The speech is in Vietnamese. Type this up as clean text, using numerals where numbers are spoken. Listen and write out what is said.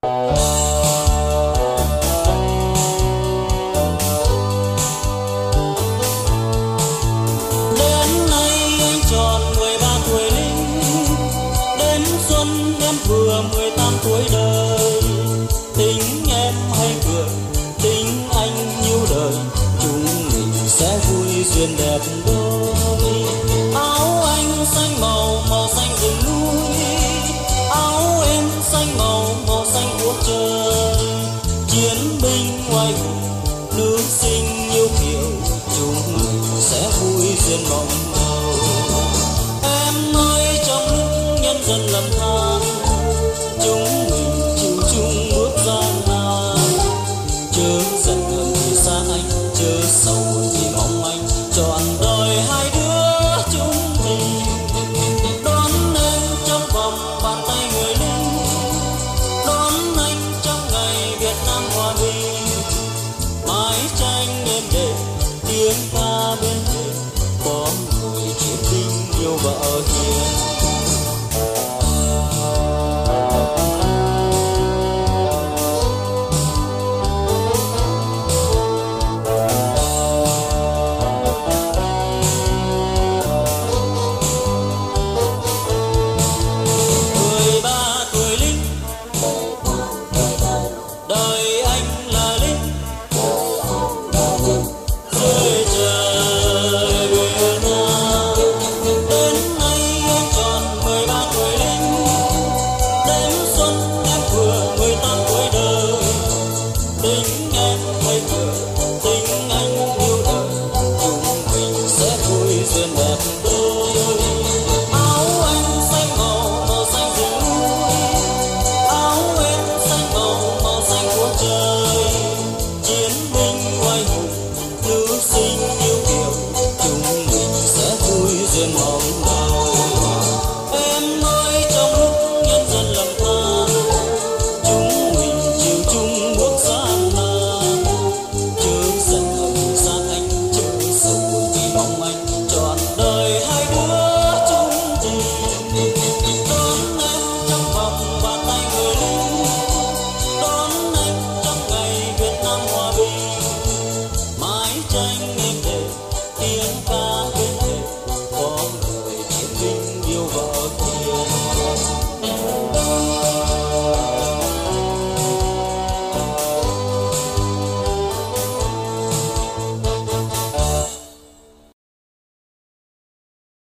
Đến nay anh tròn 13 tuổi linh, đến xuân em vừa 18 tuổi đời. Tính em hay cười, tính anh nhiều đời, chúng mình sẽ vui duyên đẹp đôi. Áo anh xanh màu màu xanh rừng núi, áo em xanh màu màu xanh của trời. Chiến binh oai hùng, nữ sinh yêu kiều, chúng mình sẽ vui duyên mộng đầu. Em ơi trong lúc nhân dân lầm than, chúng mình chịu chung bước gian nan. Chớ giận hờn vì xa anh, chớ sầu vì mong anh, trọn đời hai đứa chúng mình. Đón em trong vòng bàn tay người lính, đón anh trong ngày Việt Nam hòa bình. Mái tranh êm đềm, tiếng ca bên thềm, có người chiến binh yêu vợ hiền.